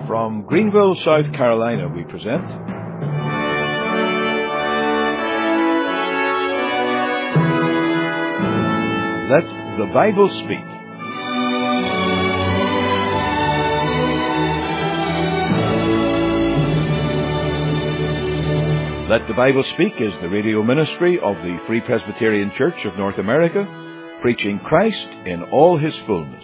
From Greenville, South Carolina, we present Let the Bible Speak. Let the Bible Speak is the radio ministry of the Free Presbyterian Church of North America, preaching Christ in all His fullness.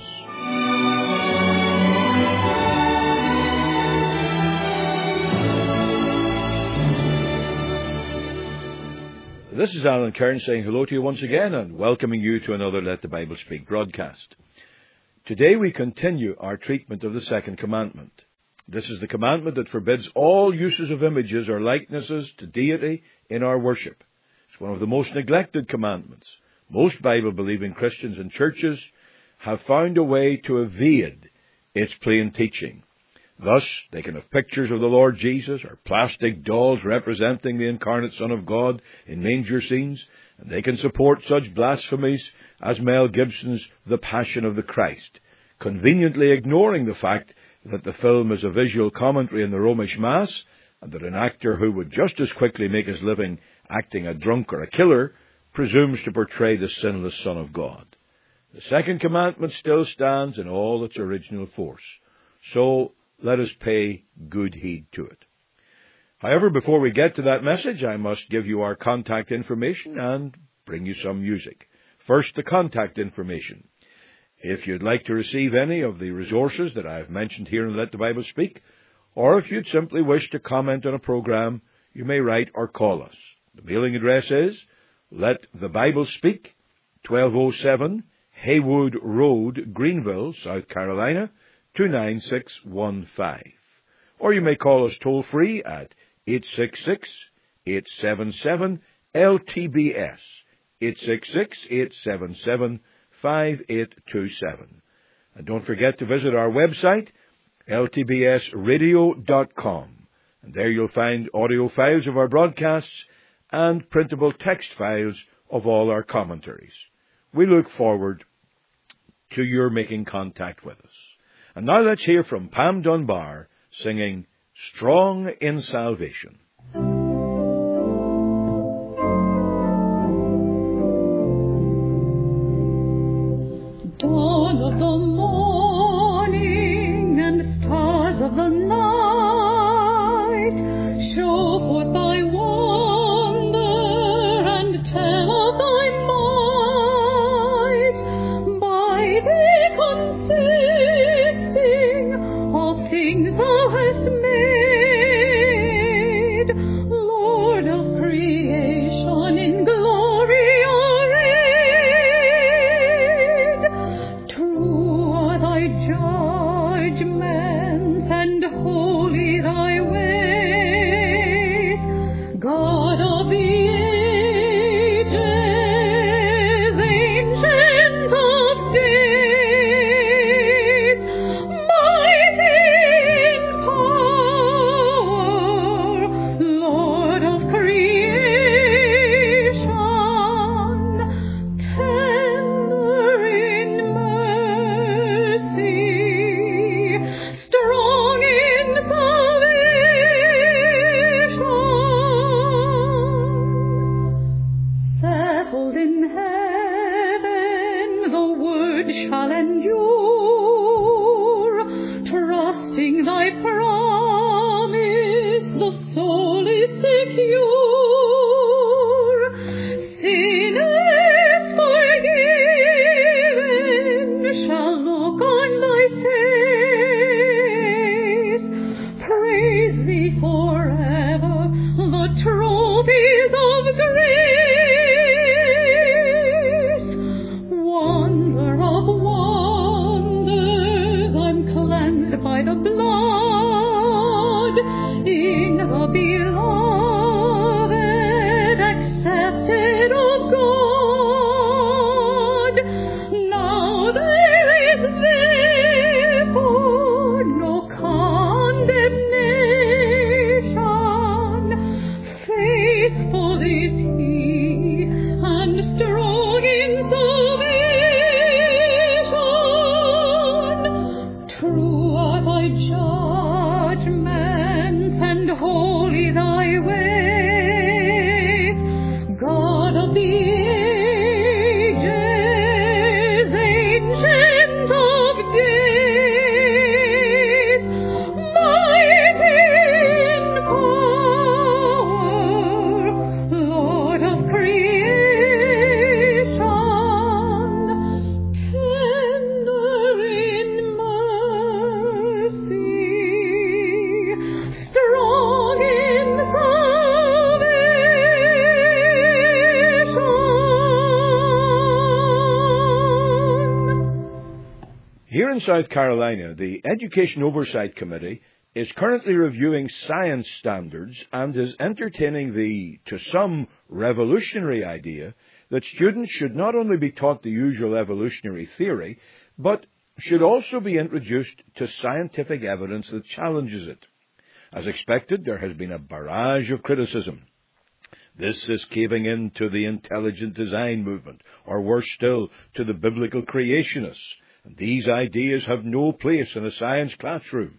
This is Alan Kern saying hello to you once again and welcoming you to another Let the Bible Speak broadcast. Today we continue our treatment of the second commandment. This is the commandment that forbids all uses of images or likenesses to deity in our worship. It's one of the most neglected commandments. Most Bible-believing Christians and churches have found a way to evade its plain teaching. Thus, they can have pictures of the Lord Jesus or plastic dolls representing the incarnate Son of God in manger scenes, and they can support such blasphemies as Mel Gibson's The Passion of the Christ, conveniently ignoring the fact that the film is a visual commentary on the Romish Mass, and that an actor who would just as quickly make his living acting a drunk or a killer presumes to portray the sinless Son of God. The second commandment still stands in all its original force. So, let us pay good heed to it. However, before we get to that message, I must give you our contact information and bring you some music. First, the contact information. If you'd like to receive any of the resources that I've mentioned here in Let the Bible Speak, or if you'd simply wish to comment on a program, you may write or call us. The mailing address is Let the Bible Speak, 1207 Haywood Road, Greenville, South Carolina, 29615. Or you may call us toll-free at 866-877-LTBS, 866-877-5827. And don't forget to visit our website, ltbsradio.com. And there you'll find audio files of our broadcasts and printable text files of all our commentaries. We look forward to your making contact with us. And now let's hear from Pam Dunbar singing Strong in Salvation. Dawn of the morning and stars of the night, show forth thy wonder and tell of thy might. By thee consisting of things thou hast made, Lord of creation, in glory arrayed. True are thy judgments and holy thy ways, God of the ages, ancient of days, mighty in power, Lord of creation, tender in mercy, strong in salvation. Settled in heaven, the word shall endure. Trusting thy promise, the soul is secure. Sin is forgiven, shall look on thy face. Praise thee forever, the trophies of grace. Wonder of wonders, I'm cleansed by the blood in the beloved, accepted of God. Now there is therefore no condemnation. Faithful is he and strong in salvation. True are thy judgments judgments and holy thy ways, God of the ages, ancient of days, mighty in power, Lord of creation, tender in mercy, strong in salvation. Here in South Carolina, the Education Oversight Committee is currently reviewing science standards and is entertaining the, to some, revolutionary idea that students should not only be taught the usual evolutionary theory, but should also be introduced to scientific evidence that challenges it. As expected, there has been a barrage of criticism. This is caving in to the intelligent design movement, or worse still, to the biblical creationists. And these ideas have no place in a science classroom.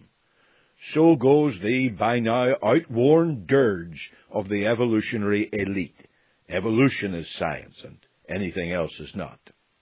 So goes the by now outworn dirge of the evolutionary elite. Evolution is science, and anything else is not.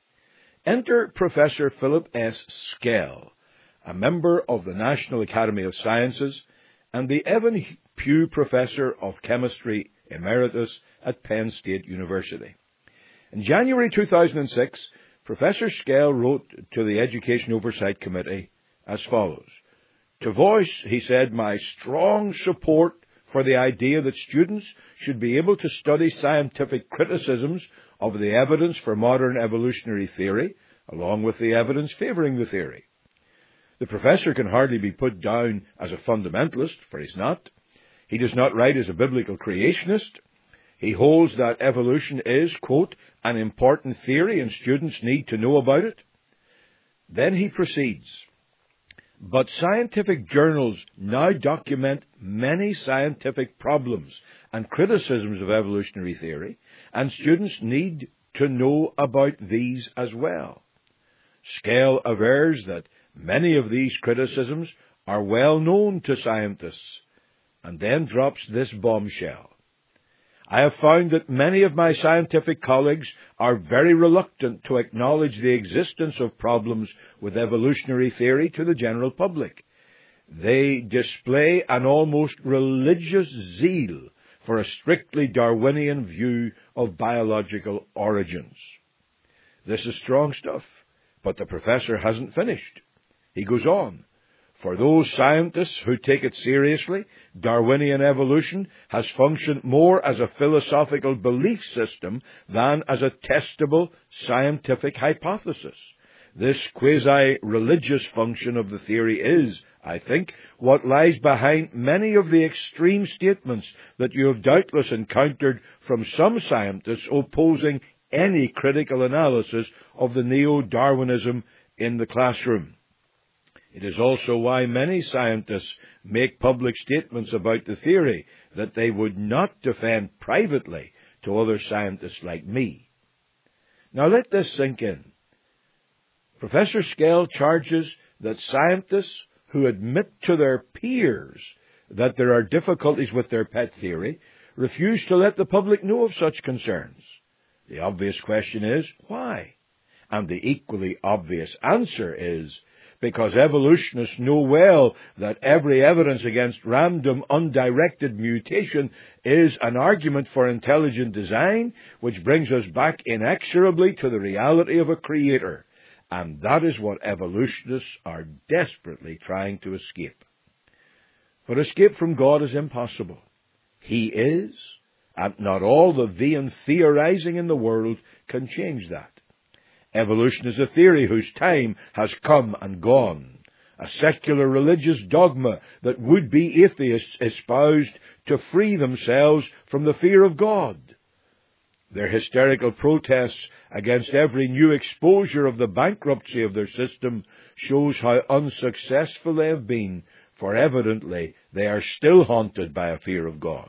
Enter Professor Philip S. Skell, a member of the National Academy of Sciences and the Evan Pugh Professor of Chemistry Emeritus at Penn State University. In January 2006, Professor Skell wrote to the Education Oversight Committee as follows. To voice, he said, my strong support for the idea that students should be able to study scientific criticisms of the evidence for modern evolutionary theory, along with the evidence favoring the theory. The professor can hardly be put down as a fundamentalist, for he's not. He does not write as a biblical creationist. He holds that evolution is, quote, an important theory and students need to know about it. Then he proceeds. But scientific journals now document many scientific problems and criticisms of evolutionary theory, and students need to know about these as well. Skell avers that many of these criticisms are well known to scientists, and then drops this bombshell. I have found that many of my scientific colleagues are very reluctant to acknowledge the existence of problems with evolutionary theory to the general public. They display an almost religious zeal for a strictly Darwinian view of biological origins. This is strong stuff, but the professor hasn't finished. He goes on. For those scientists who take it seriously, Darwinian evolution has functioned more as a philosophical belief system than as a testable scientific hypothesis. This quasi-religious function of the theory is, I think, what lies behind many of the extreme statements that you have doubtless encountered from some scientists opposing any critical analysis of the neo-Darwinism in the classroom. It is also why many scientists make public statements about the theory that they would not defend privately to other scientists like me. Now let this sink in. Professor Skell charges that scientists who admit to their peers that there are difficulties with their pet theory refuse to let the public know of such concerns. The obvious question is, why? And the equally obvious answer is, because evolutionists know well that every evidence against random, undirected mutation is an argument for intelligent design, which brings us back inexorably to the reality of a creator. And that is what evolutionists are desperately trying to escape. But escape from God is impossible. He is, and not all the vain theorizing in the world can change that. Evolution is a theory whose time has come and gone, a secular religious dogma that would-be atheists espoused to free themselves from the fear of God. Their hysterical protests against every new exposure of the bankruptcy of their system shows how unsuccessful they have been, for evidently they are still haunted by a fear of God.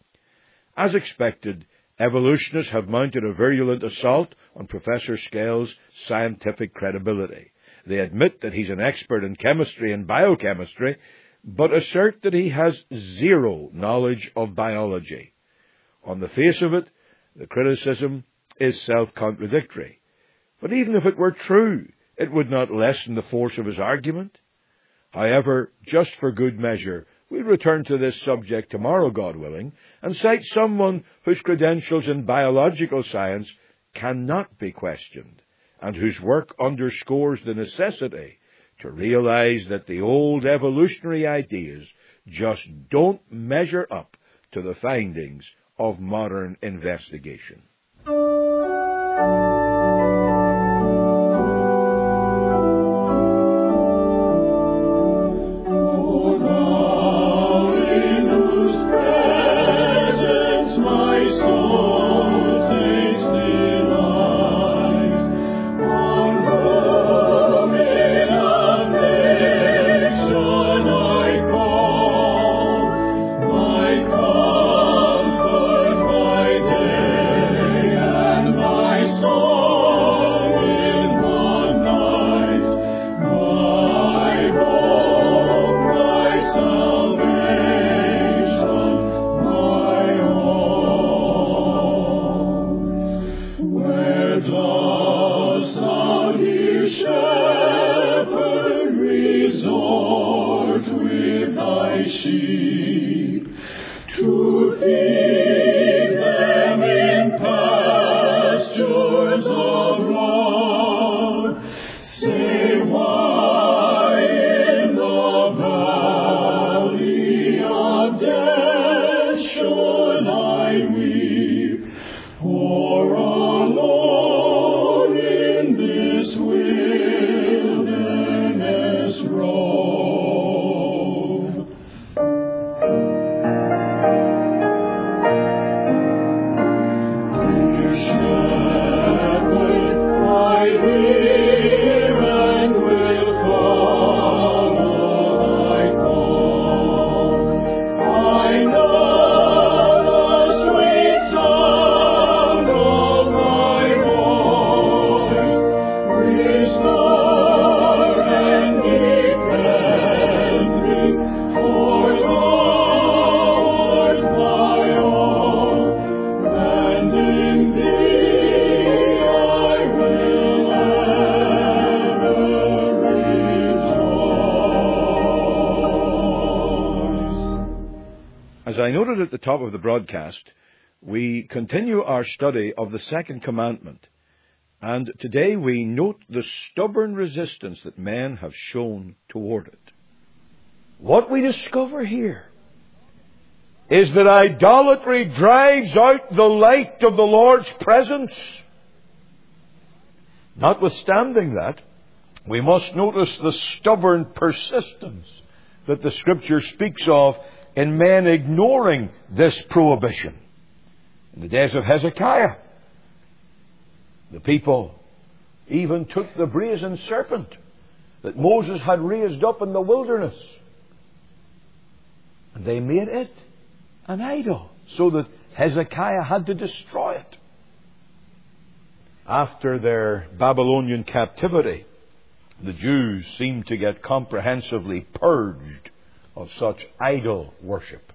As expected, evolutionists have mounted a virulent assault on Professor Skell's scientific credibility. They admit that he's an expert in chemistry and biochemistry, but assert that he has zero knowledge of biology. On the face of it, the criticism is self-contradictory. But even if it were true, it would not lessen the force of his argument. However, just for good measure, we'll return to this subject tomorrow, God willing, and cite someone whose credentials in biological science cannot be questioned, and whose work underscores the necessity to realize that the old evolutionary ideas just don't measure up to the findings of modern investigation. As I noted at the top of the broadcast, we continue our study of the second commandment, and today we note the stubborn resistance that men have shown toward it. What we discover here is that idolatry drives out the light of the Lord's presence. Notwithstanding that, we must notice the stubborn persistence that the Scripture speaks of in men ignoring this prohibition. In the days of Hezekiah, the people even took the brazen serpent that Moses had raised up in the wilderness, and they made it an idol, so that Hezekiah had to destroy it. After their Babylonian captivity, the Jews seemed to get comprehensively purged of such idol worship.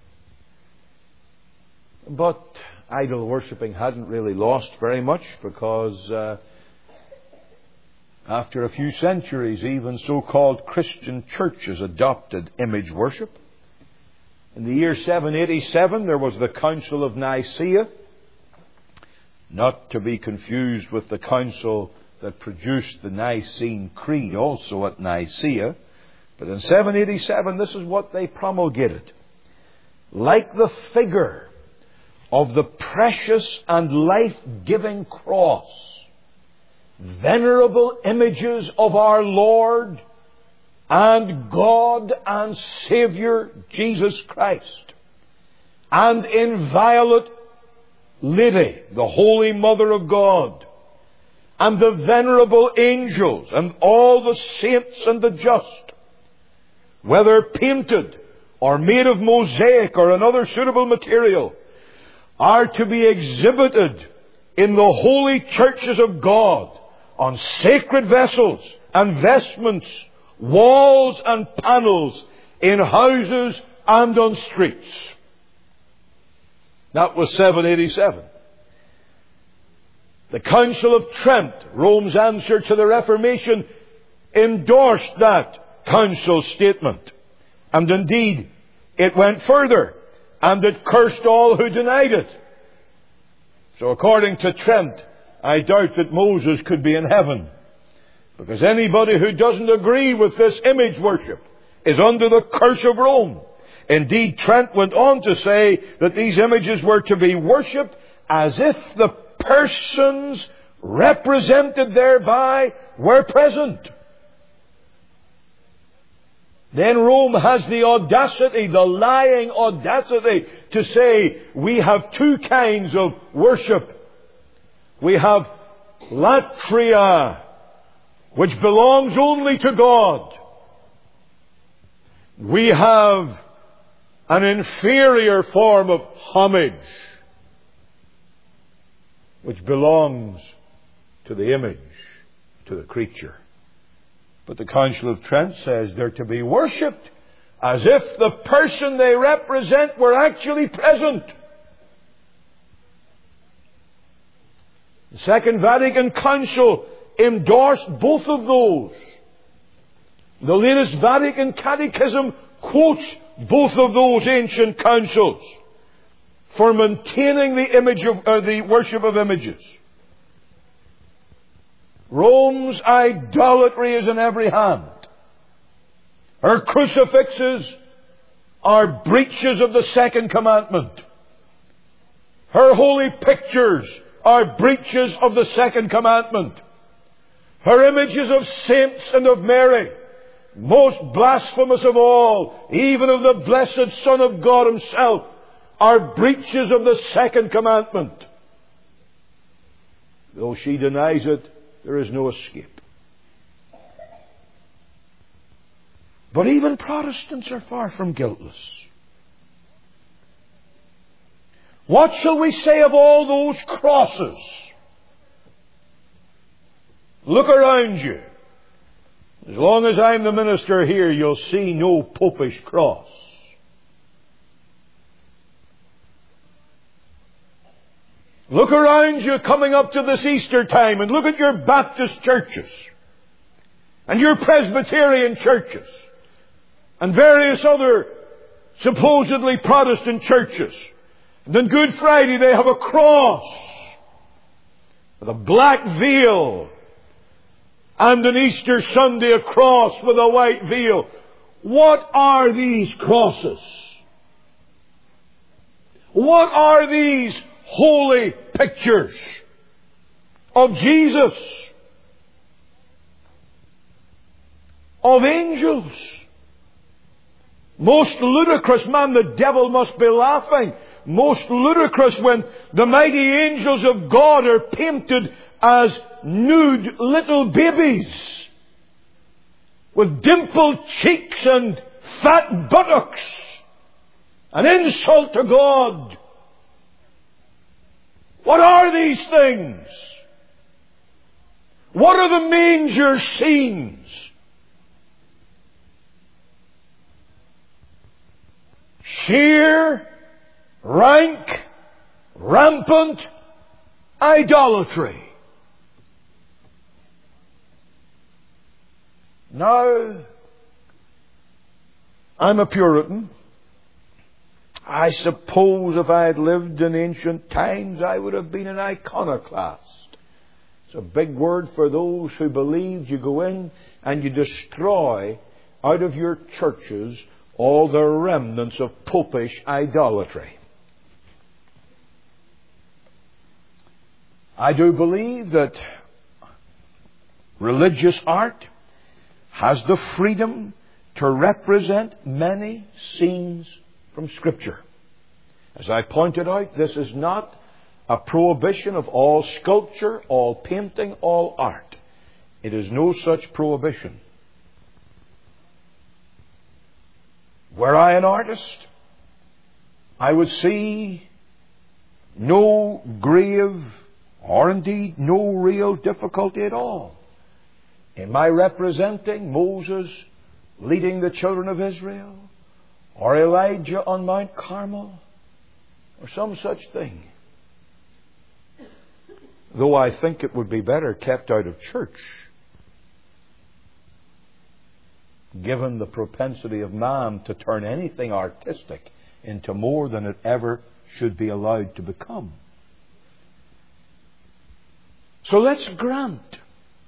But idol worshipping hadn't really lost very much, because after a few centuries, even so-called Christian churches adopted image worship. In the year 787, there was the Council of Nicaea, not to be confused with the council that produced the Nicene Creed, also at Nicaea. But in 787, this is what they promulgated. Like the figure of the precious and life-giving cross, venerable images of our Lord and God and Saviour Jesus Christ, and inviolate Lady, the Holy Mother of God, and the venerable angels, and all the saints and the just, whether painted or made of mosaic or another suitable material, are to be exhibited in the holy churches of God on sacred vessels and vestments, walls and panels, in houses and on streets. That was 787. The Council of Trent, Rome's answer to the Reformation, endorsed that council statement. And indeed, it went further, and it cursed all who denied it. So according to Trent, I doubt that Moses could be in heaven, because anybody who doesn't agree with this image worship is under the curse of Rome. Indeed, Trent went on to say that these images were to be worshipped as if the persons represented thereby were present. Then Rome has the audacity, the lying audacity, to say we have two kinds of worship. We have latria, which belongs only to God. We have an inferior form of homage, which belongs to the image, to the creature. But the Council of Trent says they're to be worshipped as if the person they represent were actually present. The Second Vatican Council endorsed both of those. The latest Vatican Catechism quotes both of those ancient councils for maintaining the image of the worship of images. Rome's idolatry is in every hand. Her crucifixes are breaches of the second commandment. Her holy pictures are breaches of the second commandment. Her images of saints and of Mary, most blasphemous of all, even of the blessed Son of God Himself, are breaches of the second commandment. Though she denies it, there is no escape. But even Protestants are far from guiltless. What shall we say of all those crosses? Look around you. As long as I'm the minister here, you'll see no popish cross. Look around you coming up to this Easter time and look at your Baptist churches and your Presbyterian churches and various other supposedly Protestant churches. And on Good Friday they have a cross with a black veil, and on Easter Sunday a cross with a white veil. What are these crosses? What are these holy pictures of Jesus, of angels? Most ludicrous, man, the devil must be laughing. Most ludicrous when the mighty angels of God are painted as nude little babies with dimpled cheeks and fat buttocks. An insult to God. What are these things? What are the manger scenes? Sheer, rank, rampant idolatry. Now, I'm a Puritan. I suppose if I had lived in ancient times, I would have been an iconoclast. It's a big word for those who believed you go in and you destroy out of your churches all the remnants of popish idolatry. I do believe that religious art has the freedom to represent many scenes from Scripture. As I pointed out, this is not a prohibition of all sculpture, all painting, all art. It is no such prohibition. Were I an artist, I would see no grave, or indeed no real difficulty at all in my representing Moses leading the children of Israel, or Elijah on Mount Carmel, or some such thing. Though I think it would be better kept out of church, given the propensity of man to turn anything artistic into more than it ever should be allowed to become. So let's grant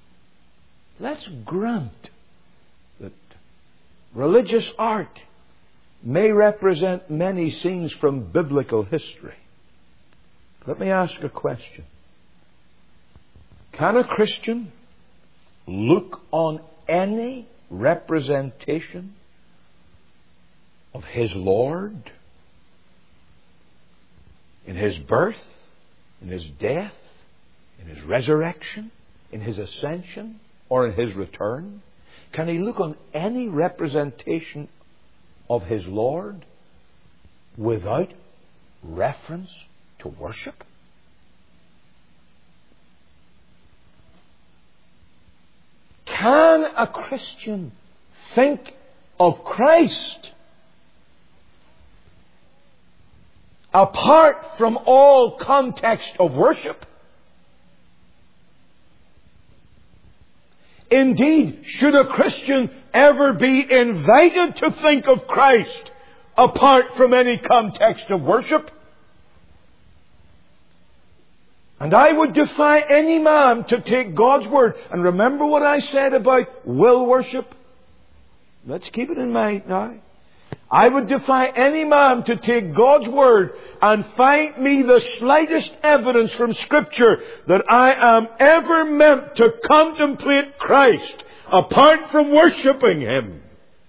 that religious art may represent many scenes from biblical history. Let me ask a question. Can a Christian look on any representation of his Lord in His birth, in His death, in His resurrection, in His ascension, or in His return? Can he look on any representation of his Lord without reference to worship? Can a Christian think of Christ apart from all context of worship? Indeed, should a Christian ever be invited to think of Christ apart from any context of worship? And I would defy any man to take God's Word. And remember what I said about will worship? Let's keep it in mind now. I would defy any man to take God's Word and find me the slightest evidence from Scripture that I am ever meant to contemplate Christ apart from worshipping Him.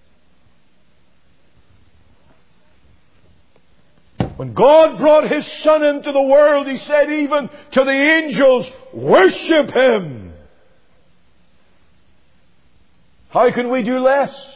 When God brought His Son into the world, He said even to the angels, worship Him. How can we do less?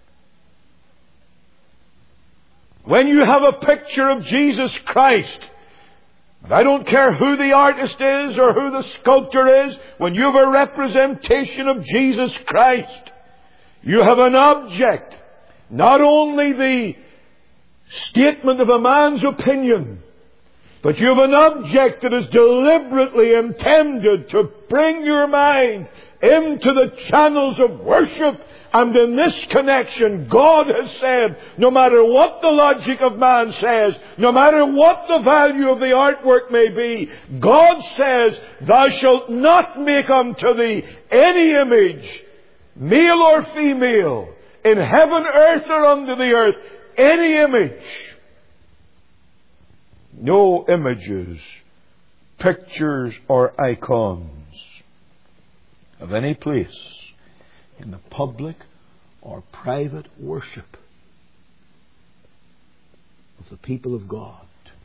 When you have a picture of Jesus Christ, and I don't care who the artist is or who the sculptor is, when you have a representation of Jesus Christ, you have an object, not only the statement of a man's opinion, but you have an object that is deliberately intended to bring your mind into the channels of worship. And in this connection, God has said, no matter what the logic of man says, no matter what the value of the artwork may be, God says, thou shalt not make unto thee any image, male or female, in heaven, earth, or under the earth, any image. No images, pictures, or icons of any place in the public or private worship of the people of God.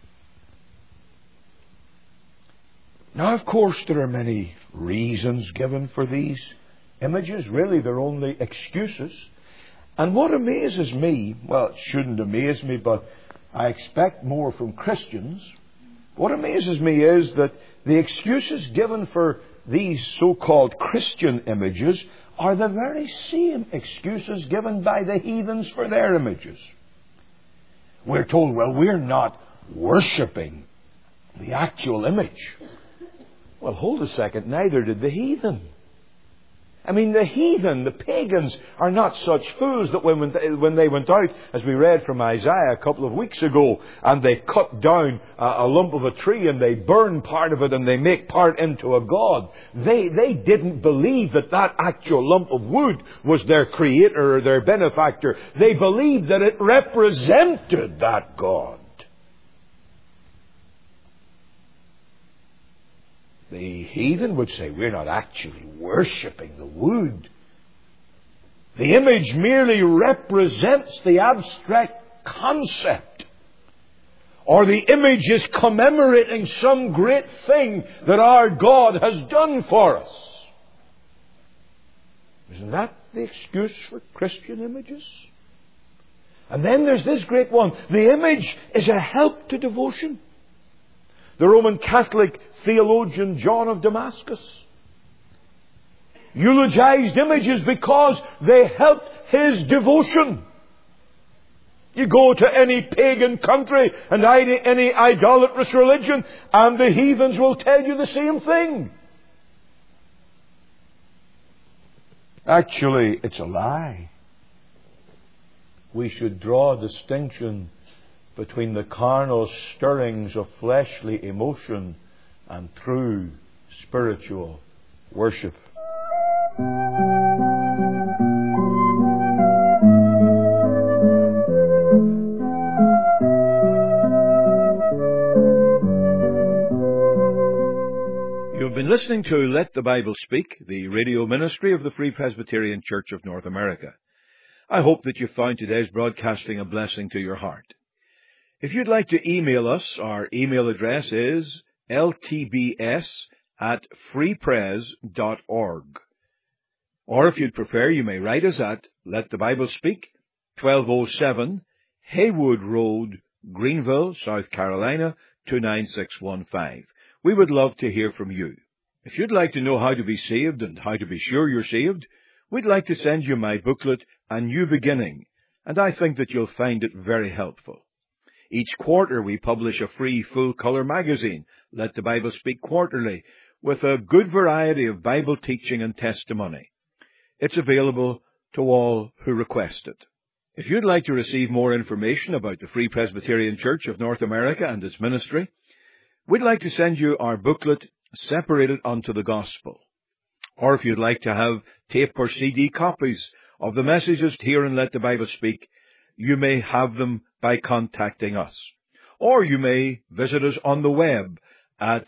Now, of course, there are many reasons given for these images. Really, they're only excuses. And what amazes me, well, it shouldn't amaze me, but I expect more from Christians. What amazes me is that the excuses given for these so-called Christian images are the very same excuses given by the heathens for their images. We're told, well, we're not worshipping the actual image. Well, hold a second, neither did the heathen. I mean, the heathen, the pagans, are not such fools that when they went out, as we read from Isaiah a couple of weeks ago, and they cut down a lump of a tree and they burn part of it and they make part into a god, they didn't believe that actual lump of wood was their creator or their benefactor. They believed that it represented that god. The heathen would say, we're not actually worshipping the wood. The image merely represents the abstract concept. Or the image is commemorating some great thing that our God has done for us. Isn't that the excuse for Christian images? And then there's this great one. The image is a help to devotion. The Roman Catholic theologian John of Damascus eulogized images because they helped his devotion. You go to any pagan country and any idolatrous religion, and the heathens will tell you the same thing. Actually, it's a lie. We should draw a distinction between the carnal stirrings of fleshly emotion and true spiritual worship. You've been listening to Let the Bible Speak, the radio ministry of the Free Presbyterian Church of North America. I hope that you found today's broadcasting a blessing to your heart. If you'd like to email us, our email address is ltbs@freepres.org. Or if you'd prefer, you may write us at Let the Bible Speak, 1207 Haywood Road, Greenville, South Carolina, 29615. We would love to hear from you. If you'd like to know how to be saved and how to be sure you're saved, we'd like to send you my booklet, A New Beginning, and I think that you'll find it very helpful. Each quarter we publish a free full-color magazine, Let the Bible Speak Quarterly, with a good variety of Bible teaching and testimony. It's available to all who request it. If you'd like to receive more information about the Free Presbyterian Church of North America and its ministry, we'd like to send you our booklet, Separated unto the Gospel. Or if you'd like to have tape or CD copies of the messages here in Let the Bible Speak, you may have them by contacting us. Or you may visit us on the web at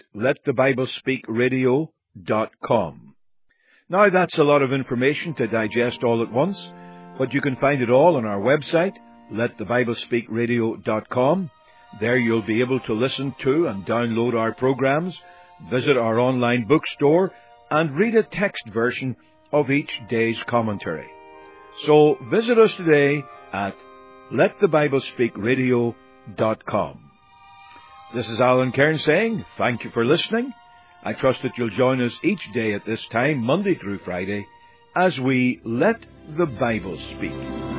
letthebiblespeakradio.com. Now that's a lot of information to digest all at once, but you can find it all on our website, letthebiblespeakradio.com. There you'll be able to listen to and download our programs, visit our online bookstore, and read a text version of each day's commentary. So visit us today at letthebiblespeakradio.com. This is Alan Cairns saying thank you for listening. I trust that you'll join us each day at this time, Monday through Friday, as we Let the Bible Speak.